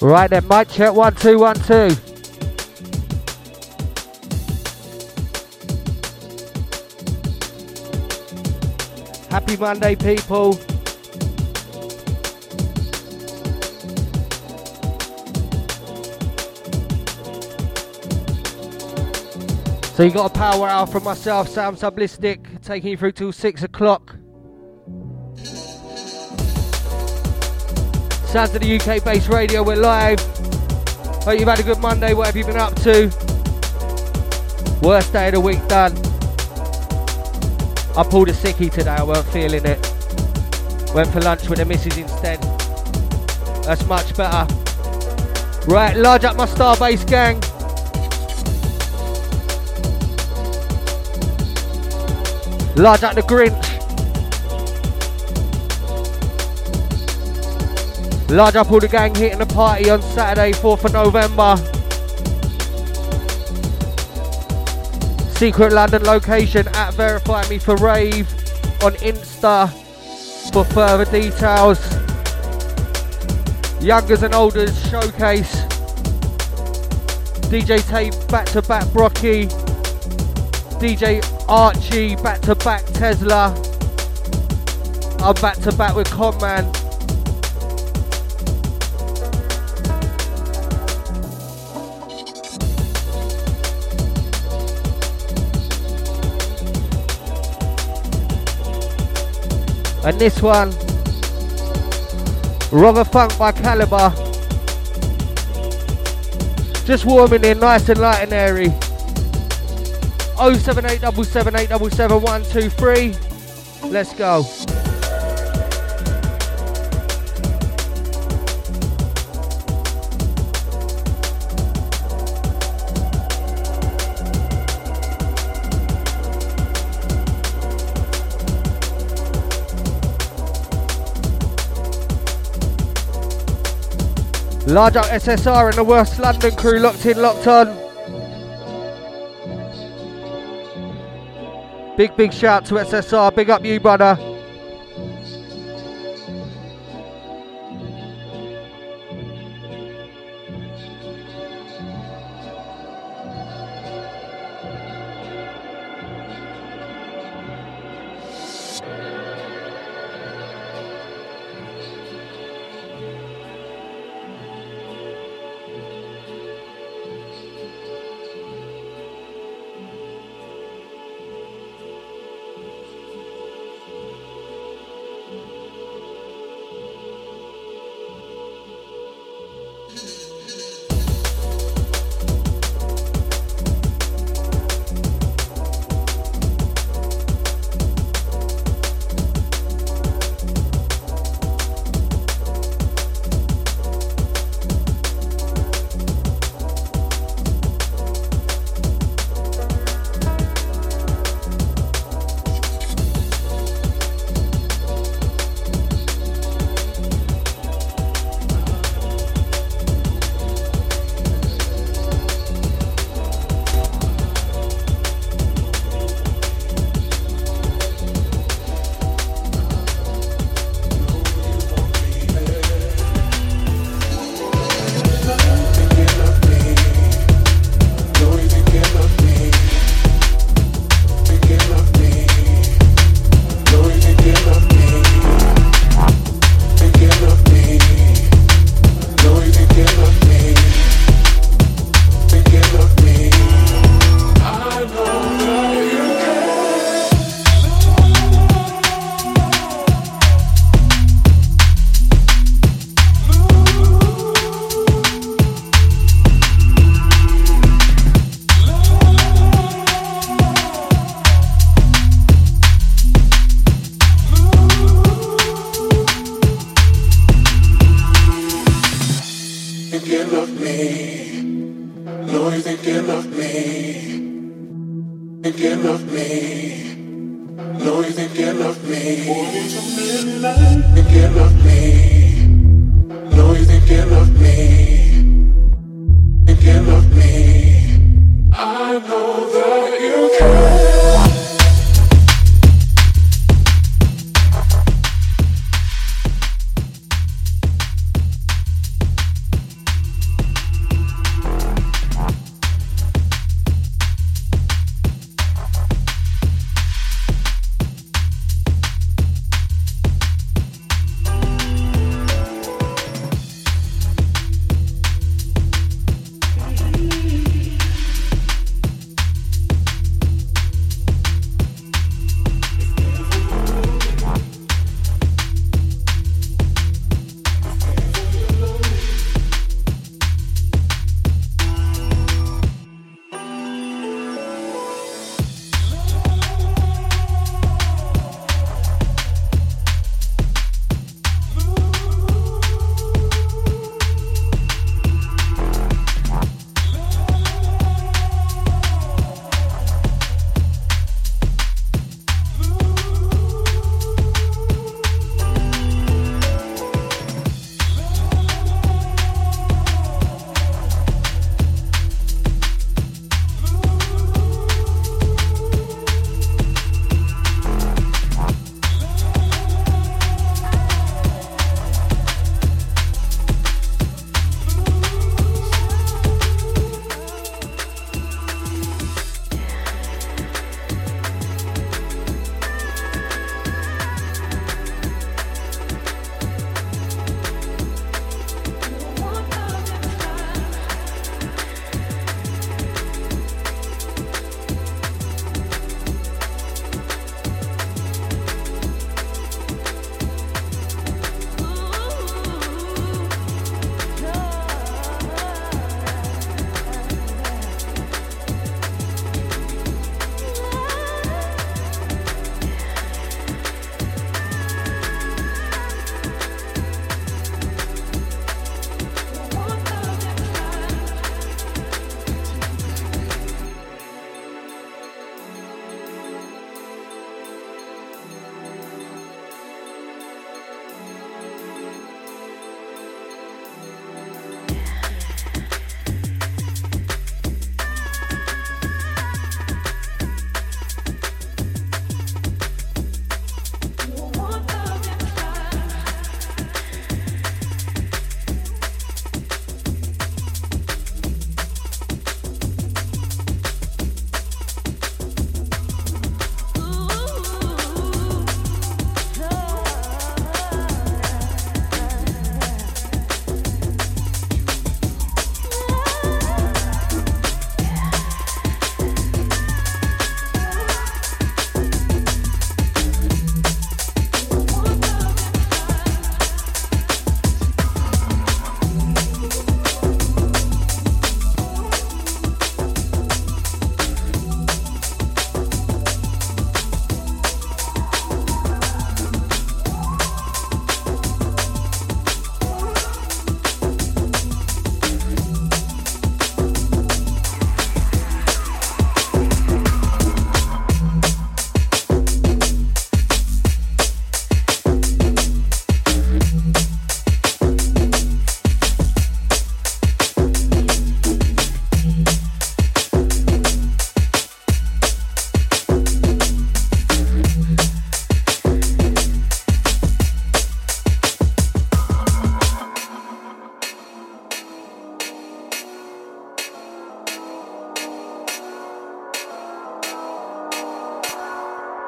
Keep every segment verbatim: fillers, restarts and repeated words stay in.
Right then, mic check, one, two, one, two. Happy Monday, people. So you got a power hour from myself, Sam Sublistic, taking you through till six o'clock. Sounds of the U K-based radio, we're live. Hope you've had a good Monday, what have you been up to? Worst day of the week done. I pulled a sickie today, I weren't feeling it. Went for lunch with the missus instead. That's much better. Right, large up my Starbase gang. Large up the Grinch. Large up all the gang hitting the party on Saturday, fourth of November. Secret London location at Verify Me for Rave on Insta for further details. Youngers and Olders showcase. D J Tate back to back Brocky. D J Archie back to back Tesla. I'm back to back with Conman. And this one, Rother Funk by Caliber. Just warming in, nice and light and airy. oh seven eight seven seven eight seven seven one two three. Let's go. Large up S S R and the West London crew locked in, locked on. Big, big shout to S S R. Big up you, brother.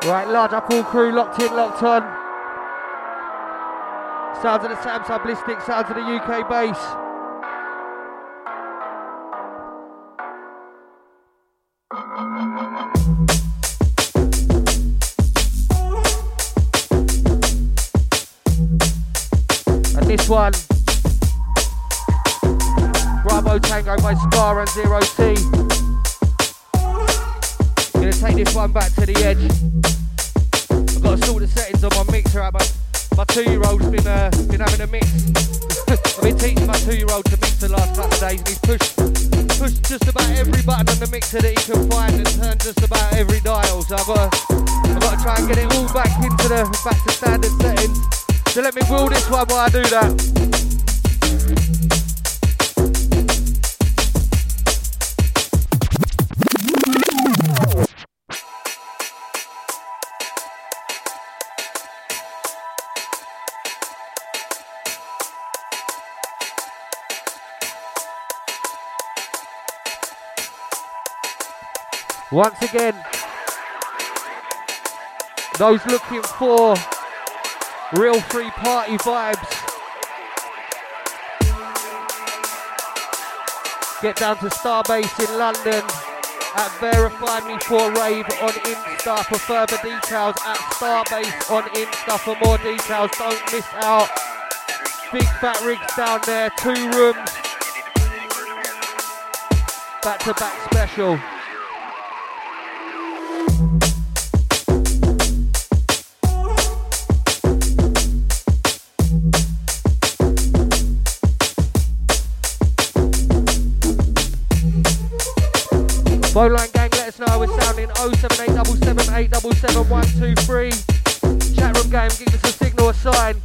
Right, large up all crew, locked in, locked on. Sounds of the Samsung Ballistic, sounds of the U K bass. And this one, Bravo Tango by Scar and Zero T. Gonna take this one back to the edge. I've got to sort the settings on my mixer out. My, my two-year-old's been uh, been having a mix. I've been teaching my two-year-old to mix the last couple of days, and he's pushed pushed just about every button on the mixer that he can find and turned just about every dial. So I've got to, I've got to try and get it all back into the back to standard settings. So let me wheel this one while I do that. Once again, those looking for real free party vibes, get down to Starbase in London at Verify Me for Rave on Insta for further details, at Starbase on Insta for more details. Don't miss out. Big fat rigs down there, two rooms, back to back special. Phone line gang, let us know. We're sounding oh seven eight seven seven eight seven seven one two three. Chat room game, give us a signal, a sign.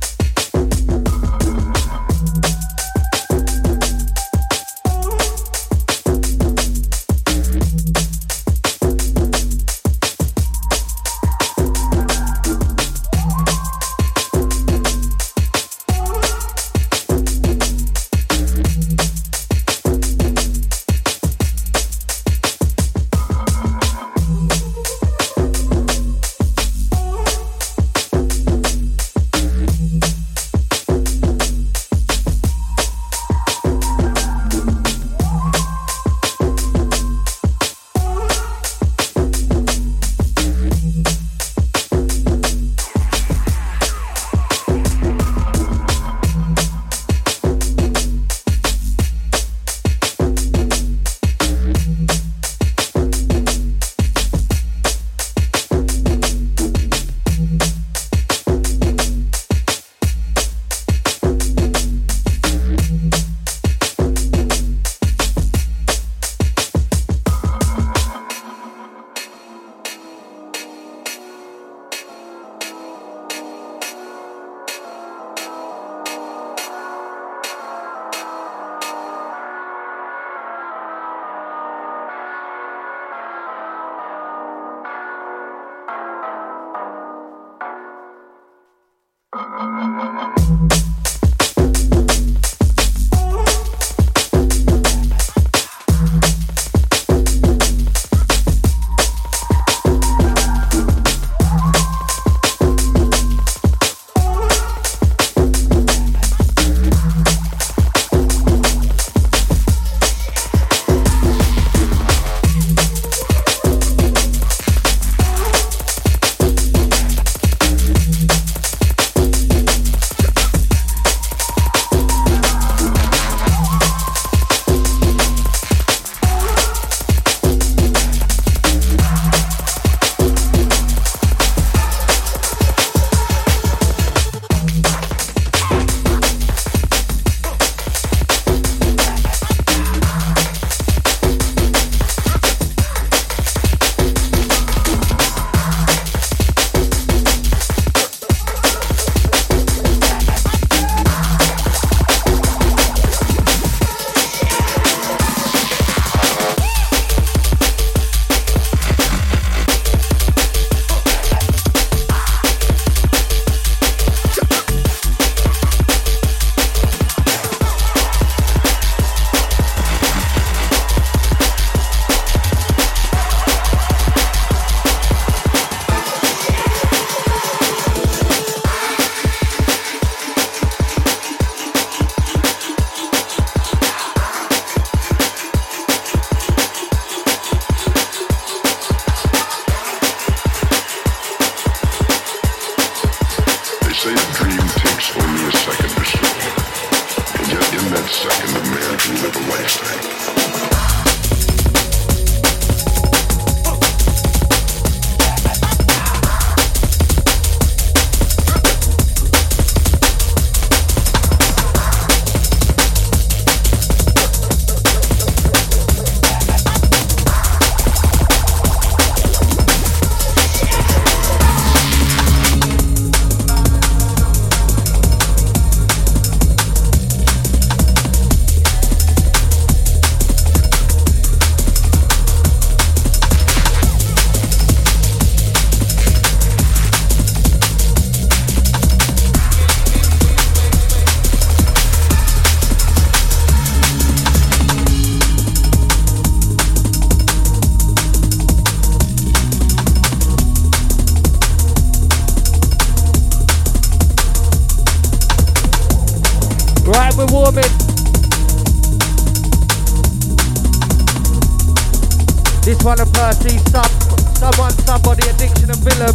say a dream takes only a second to show, and yet in that second a man can live a lifetime. This one of Percy, sub, someone, somebody, Addiction and Willem.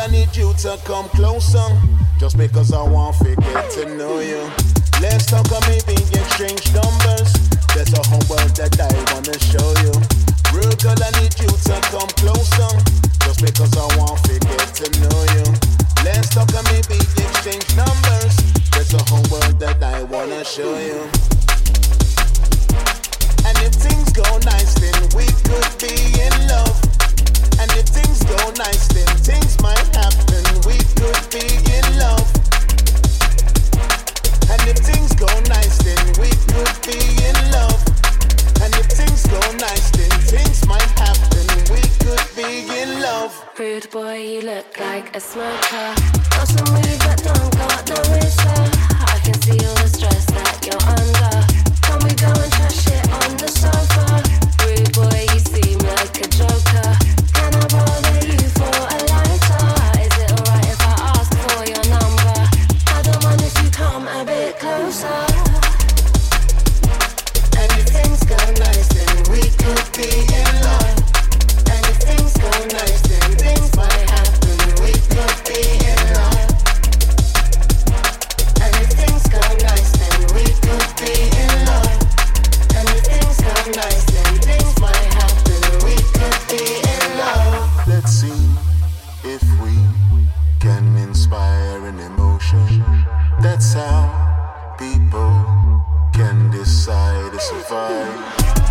I need you to come closer. Just because I want to get to know you. Let's talk or maybe exchange numbers. There's a whole world that I wanna show you. Real girl, I need you to come closer. Just because I want to get to know you. Let's talk or maybe exchange numbers. There's a whole world that I wanna show you. And if things go nice, then we could be in love. And if things go nice, then things might happen. We could be in love. And if things go nice, then we could be in love. And if things go nice, then things might happen. We could be in love. Rude boy, you look like a smoker. Got some weed but don't got no whistle. I can see all the stress that you're under. Can we go and chat shit on the sofa? Rude boy, you seem like a joker. Can I bother you for a lighter? Is it alright if I ask for your number? I don't mind if you come a bit closer. And if things go nice, then we could be in love. And if things go nice, then things might happen. We could be in love. And if things go nice, then we could be in love. And if things go nice, then things might happen. We could be in love. Let's see if we can inspire an emotion. That's how people can decide to survive.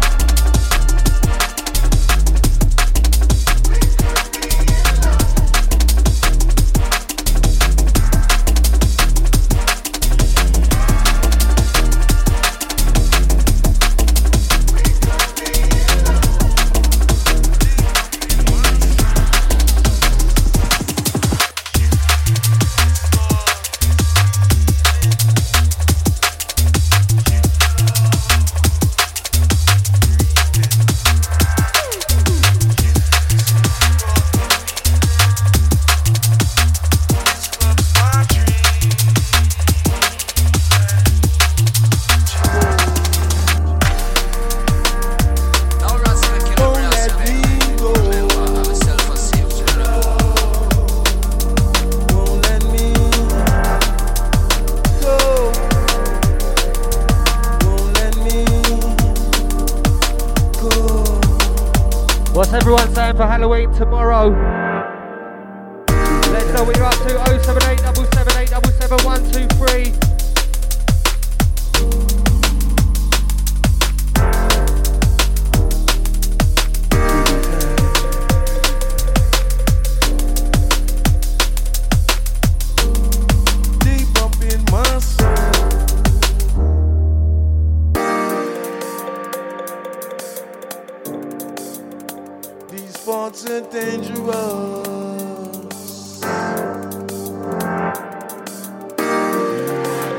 For Halloween tomorrow. Let's know what you're up to. oh seven eight seven seven eight seven seven one two three. Deep up in my soul. These thoughts are dangerous.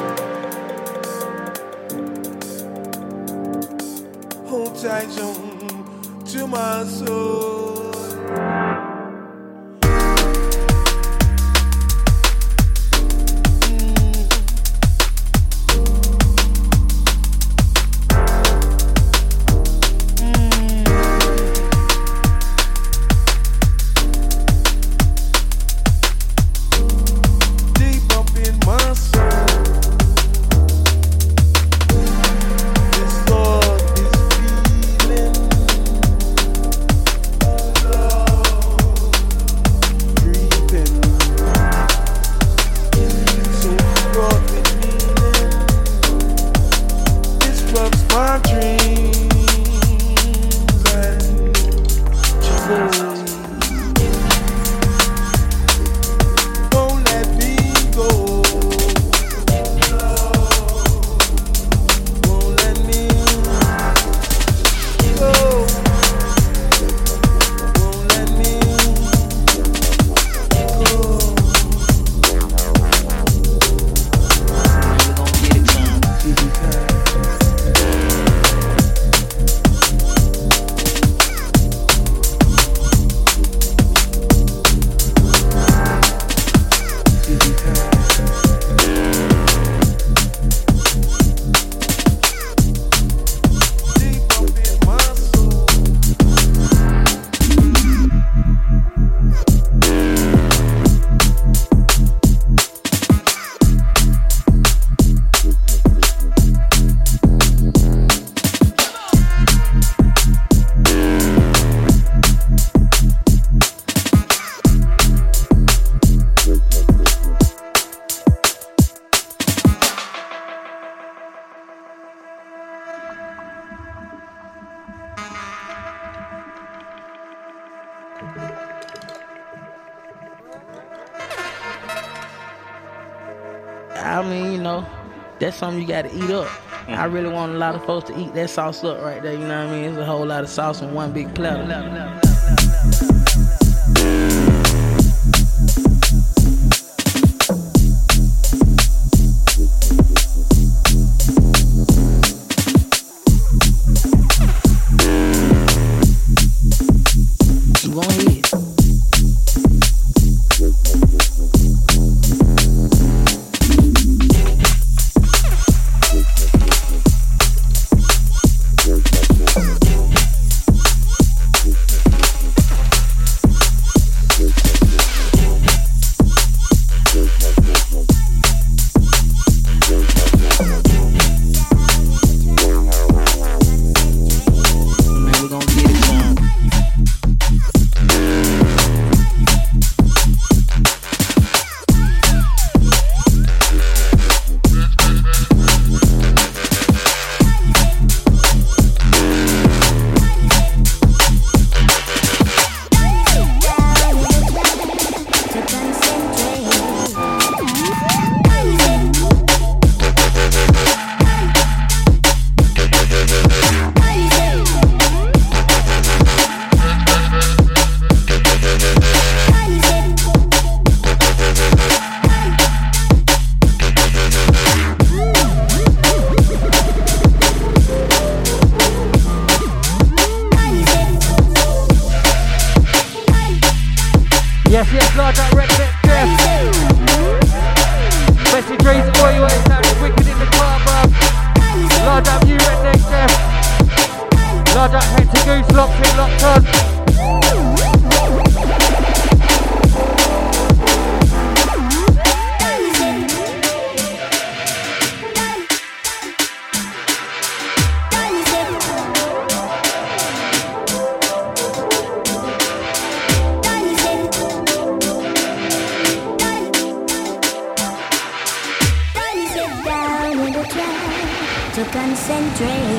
I mean, you know, that's something you got to eat up. Mm-hmm. I really want a lot of folks to eat that sauce up right there, you know what I mean? It's a whole lot of sauce in one big platter. Go ahead. Yes, yes, large up Red Deck Jeff. Message Dre's for you, it's sounding wicked in the car, bruv. Large up you, Red Deck Jeff. Large up Hector Goose, locked in, locked on. To concentrate.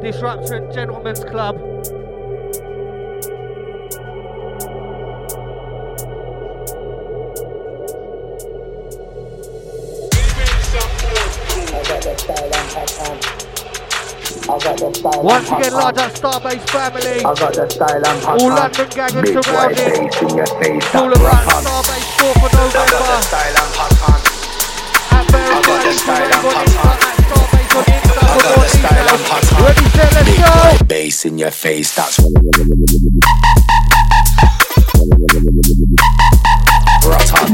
Disruption Gentlemen's Club. Once again, large up Starbase family. I got the style and pattern. All London gang and Big white surrounding. face in your face. It's all about Starbase fourth of November. I got the style and pattern. At Berry got the style and pattern. At Starbase on Insta I for got more the style and details. pattern. Ready, set, let's Big go. white bass in your face. That's rotten.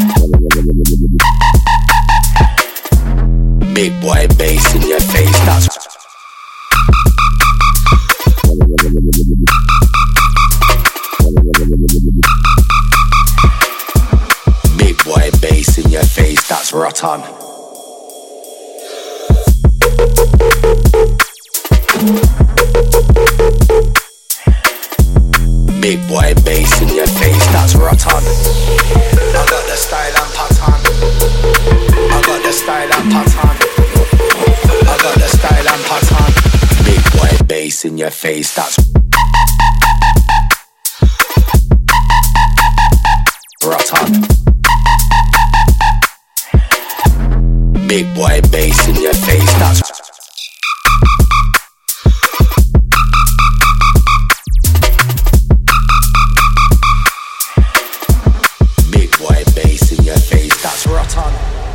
Big white bass in your face. That's big white bass in your face. That's rotten. Big white bass in your face, that's rotten. I got the style and pattern. I got the style and pattern. I got the style and pattern. Big white bass in your face, that's rotten. Big white bass in your face, that's in your face, that's rotten.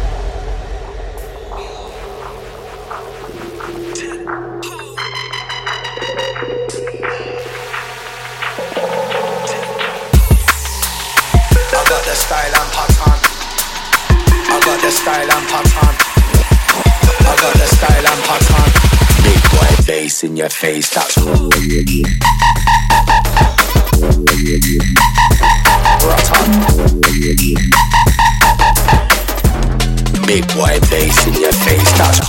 I got the style and pattern. I got the style and pattern. I got the style and pattern. Big white bass in your face, that's rotten. Big white bass in your face, that's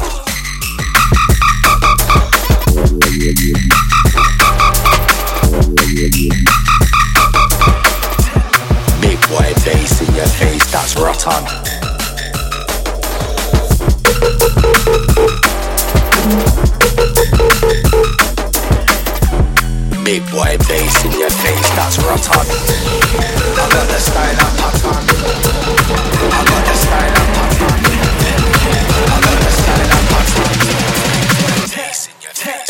big white bass in your face, that's rotten. Big white bass in your face, that's rotten. I got the style and pattern. I got the style and pattern. I got the style and pattern. Bass in your face.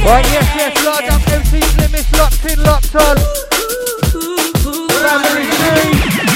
Right, yes, yes, large up M C's limits, locked in, locked on. Family three.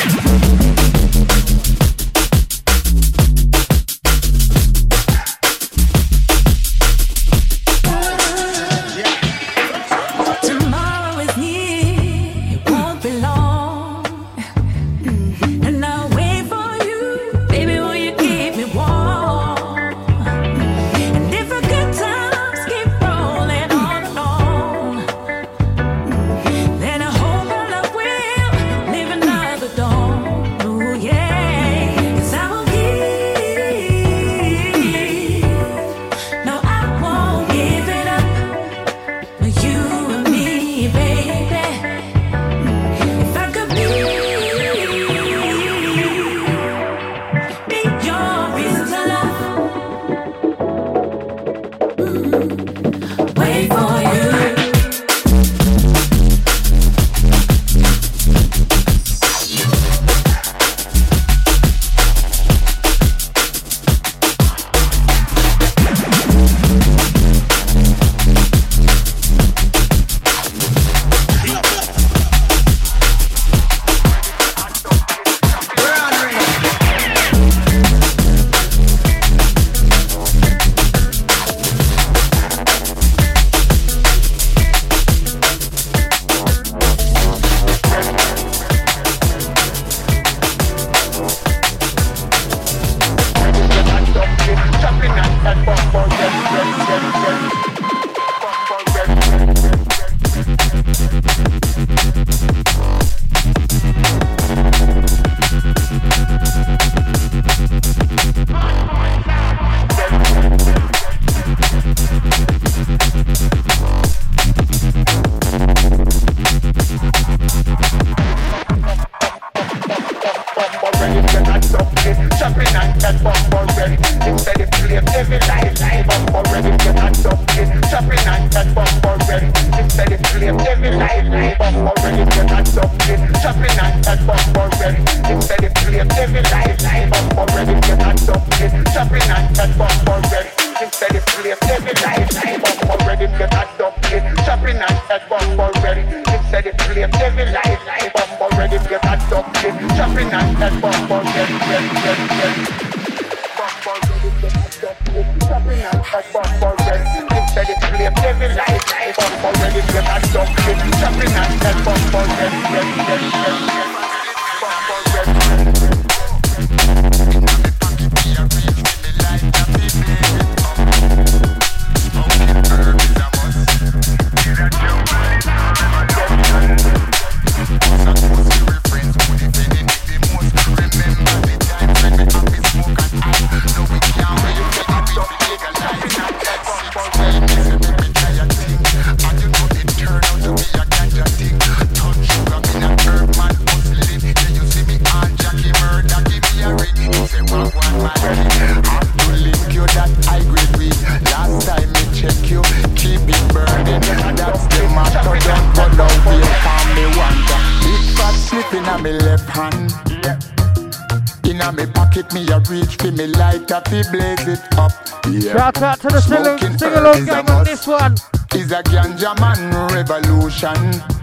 Shout out to the sing-along gang on this one. Is a ganja man revolution.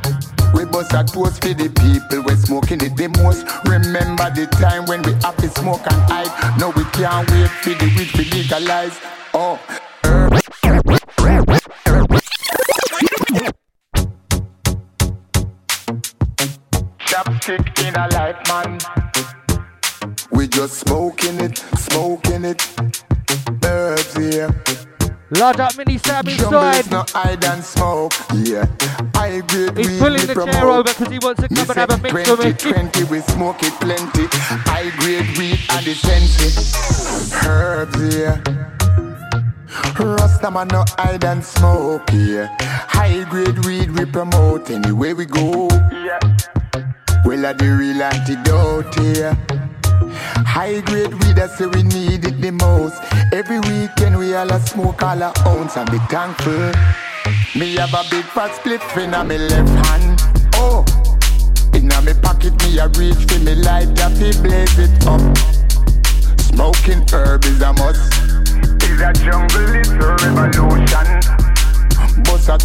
We bust a toast for the people, we smoking it the most. Remember the time when we have to smoke and hide. Now we can't wait for the weed to legalize. Oh, chopstick in a life, man. We just smoking it, smoking it. Herbs here. Load up mini Sam inside. No hide and smoke. Yeah. I grade He's pulling the chair over because he wants to come and have a mix of it. twenty, we smoke it plenty. I grade weed and the sensi. Herbs here. Rasta man no hide and smoke here. High grade weed we promote anywhere we go. Yeah. Well are the real antidote here. High grade weed, I say we need it the most. Every weekend we all a smoke all a ounce and be thankful. Me have a big fat split fin on me left hand. Oh, in a me pocket me a reach for me light up, he blaze it up. Smoking herb is a must. Is a jungle, it's a revolution. Bust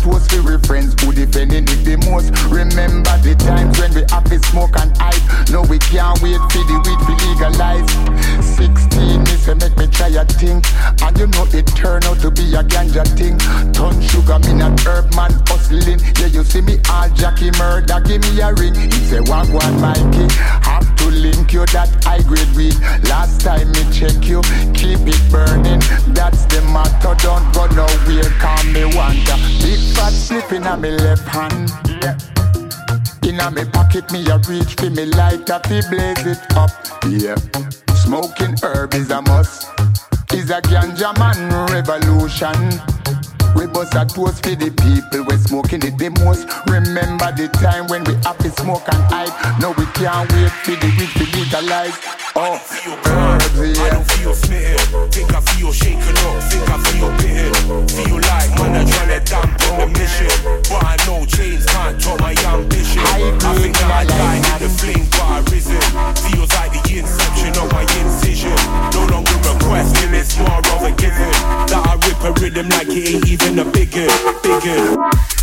toast for we friends who defending it the most. Remember the times when we have to smoke and hide. No, we can't wait for the weed to legalize. Sixteen me say make me try a thing, and you know it turn out to be a ganja thing. Ton sugar me not herb man hustling. Yeah, you see me all Jackie murder, give me a ring. He say wagwan Mikey, have to link you that high grade weed. Last time me check you, keep it burning. That's the motto, don't go nowhere, call me wonder. Big fat slipping on me left hand. Yeah. Inna me pocket, me a reach for me lighter, fi blaze it up. Yeah. Smoking herb is a must. Is a ganja man revolution. We bust a toast for the people we smoking it the most. Remember the time when we have to smoke and hide. No, we can't wait for the weed to legalize. Oh, herbs, yeah. I don't feel smitten. Think I feel shaken up. Think I feel bitten. Feel like man, I'm trying to dampen the mission. But I know chains can't top my ambition. I, I think that I died in the flame, but I risen. Feels like the inception of my incision. No longer a question, it's more of a given. That I rip a rhythm like it ain't even a biggin', biggin'.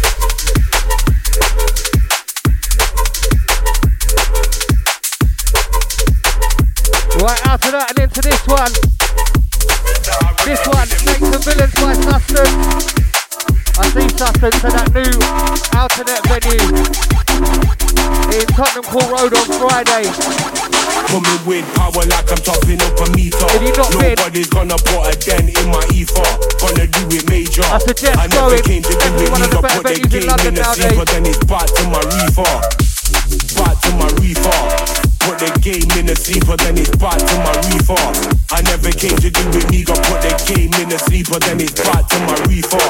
Right, out to that and into this one. This one, Snakes and Villains by Sustenance. I see Sustenance at that new Outnet venue in Tottenham Court Road on Friday. Coming with power like I'm topping up a meter. Nobody's gonna put a dent in my ether. Gonna do it major. I suggest I never going. came to do it One of the either. better Put the venues in game London in the nowadays. sleeper, then it's back to my reefer. Back to my reefer. Put the game in the sleeper, then it's back to my reefer. I never came to do it nigga. Put the game in the sleeper, then it's back to my reefer.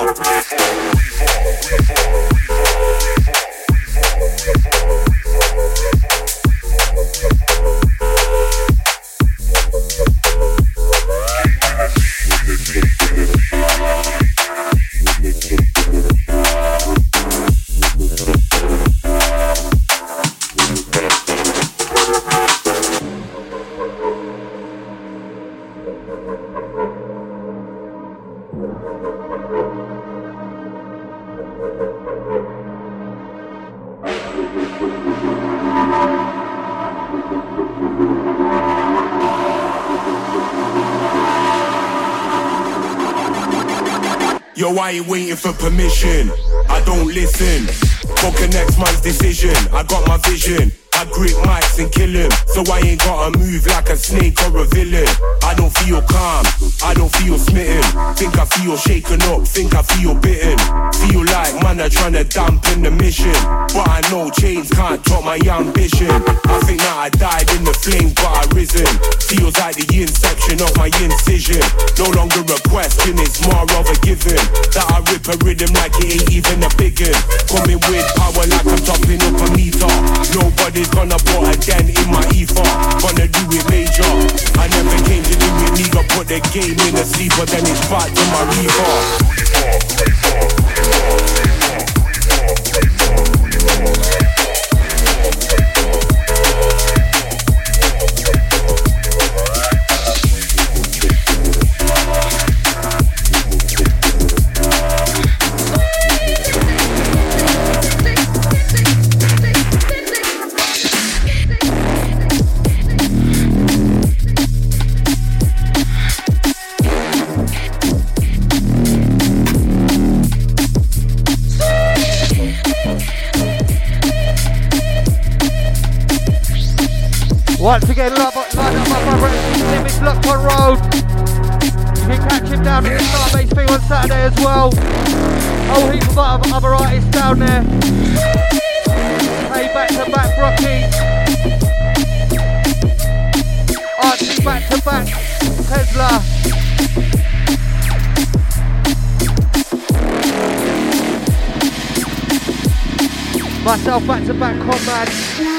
Yo, I ain't waiting for permission. I don't listen. Fuck a next man's decision. I got my vision. I grip mics and kill him. So I ain't gotta move like a snake or a villain. I don't feel calm. I don't feel smitten. Think I feel shaken up. Think I feel bitten. Feel like man are trying to dampen the mission. But I know chains can't top my ambition. I think that I died in the flame, but I risen. Feels like the inception of my incision. No longer a question, it's more of a given. That I rip a rhythm like it ain't even a biggin'. Coming with power like I'm topping up a meter. Nobody's gonna put a dent in my ether. Gonna do it major. I never came to do it nigga. Put the game in the sleeper, then it's back to my reefer. Once again, love up, line up my brother Limits Lockport Road. You can catch him down at the Starbase thing on Saturday as well. Whole heap of other, other artists down there. Hey, back to back, Brocky. Archie back to back, Tesla. Myself back to back, Conrad.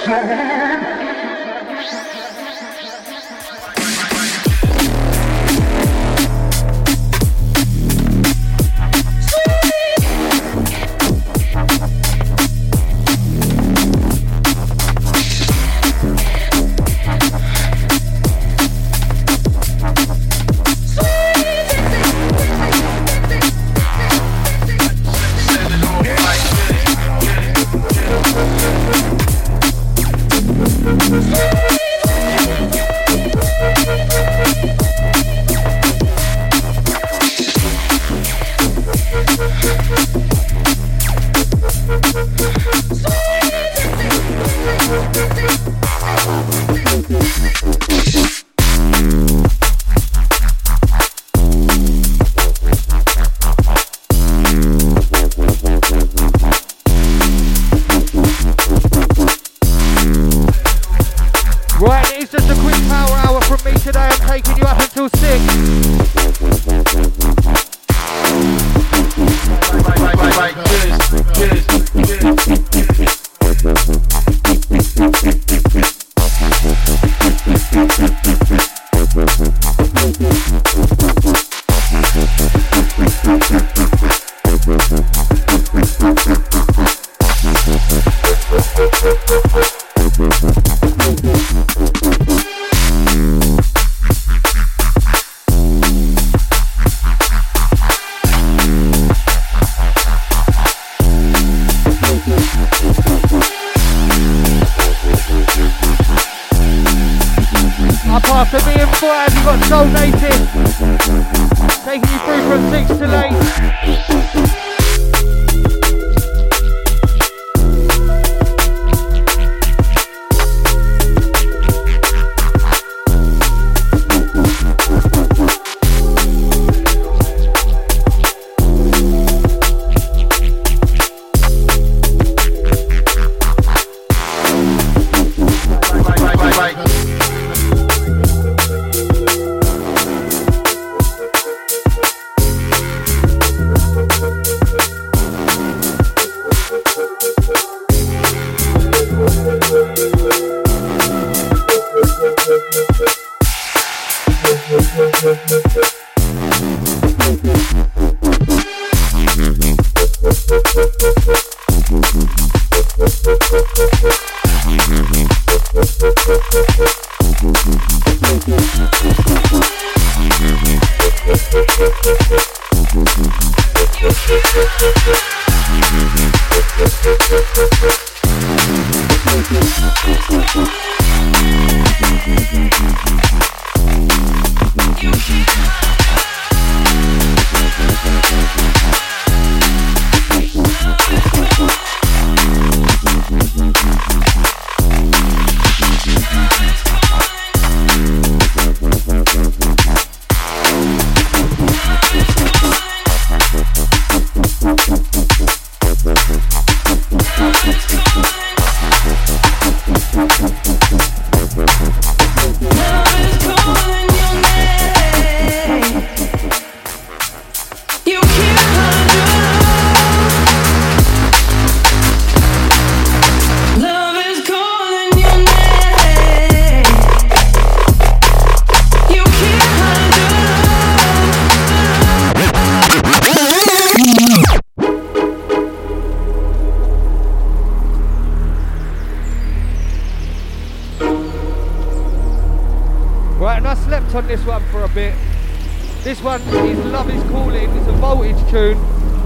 On this one for a bit. This one is Love Is Calling. It's a voltage tune.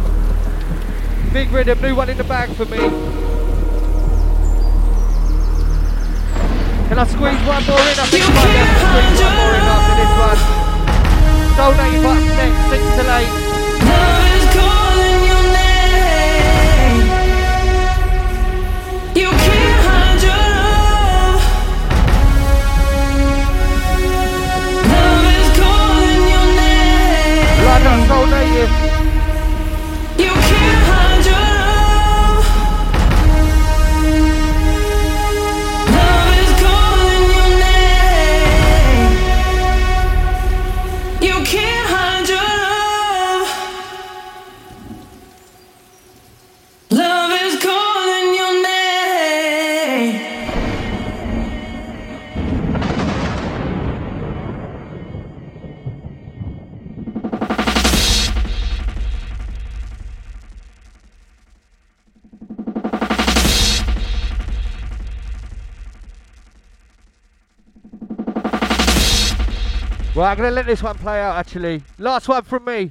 Big rhythm, new one in the bag for me. Can I squeeze one more in? I think I might be able to squeeze one more in after this one. Donate button next, six till eight. Love is calling your name. You can't hide your love. Love is calling your name. London Soul Native. You can't hide your love. Love is calling your name. You can't hide your love. Right, I'm gonna let this one play out actually. Last one from me.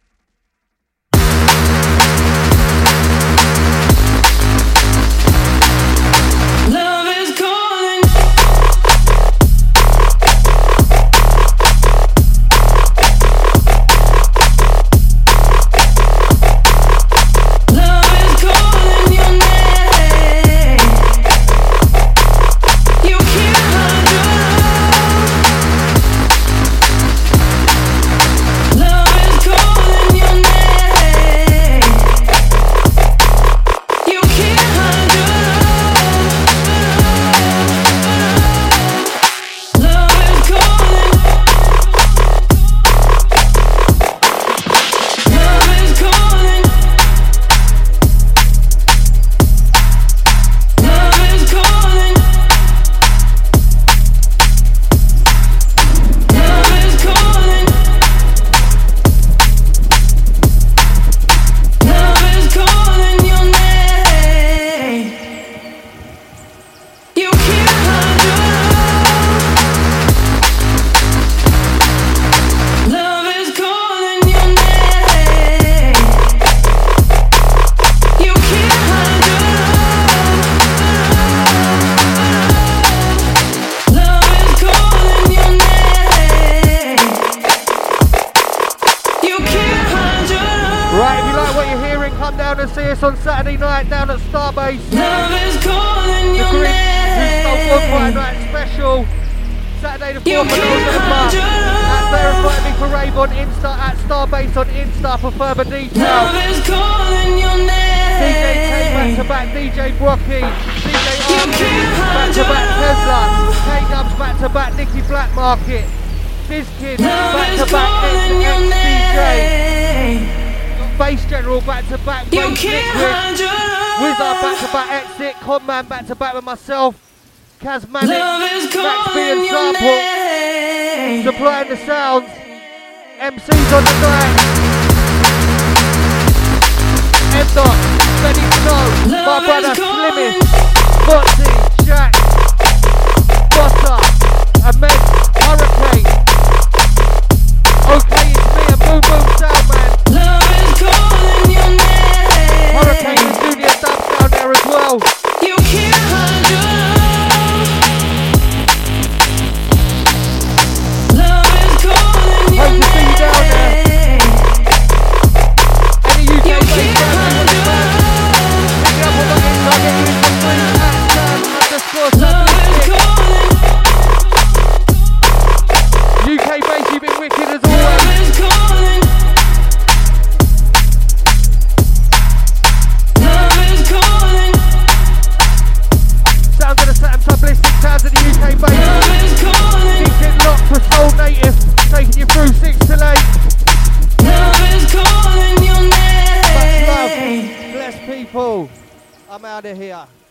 Love is calling. Love is calling your name. You can't hide your love. Love is calling your name. You can't hide your love. Love is calling. Love is calling. Love is calling. Love is calling. Love is calling your name. You can't hide your love. Love is calling your name. You can't hide your love. Love is calling your name. You can't hide your love. Right, if you like what you're hearing, come down and see us on Saturday night down at Starbase. Love is calling The your Grinch Who Stole Bonfire name. Night Special. Saturday the You fourth of can't November. hide your At Verify Me love. for Rave on Insta, at Starbase on Insta for further details. Love is calling your D J K back name. to back, D J Brocky, D J You Archie, can't back hide to your back love. Tesla, K-Dubs back to back, Nicky Black Market, Bizkid Love back is to back, calling your X X D J, name. Bass General back to back, You Bass can't Liquid, hide your love. Wizard back to back, Exit, Conman back to back with myself, Kazmanic, Love is Max B calling and your Sample, name. supplying the sounds, M Cs on the night, M-Dot, Benny Snow, my Love brother is calling. Slimmest, Foxy, Jack, Bossa, Ahmed, Hurricane, Okay, it's me and Boom Boom Sound Man, Love is calling your name. Hurricane and Junior Dubs down there as well. You can't hide your love. Love is calling your Hope to see you down there. name. Any U K You based can't family hide want to your man, pick me up on my Insta, I'll get you in for free at Sam underscore love. Love is Sam calling. U K base, you've been wicked as Love always. is calling. Love is calling. Sounds of the Saturn Sublistic sounds of the U K base. Love is calling. Keep it locked for Soul Native, taking you through six till eight. Love is calling your Much love, name. bless people. I'm out of here.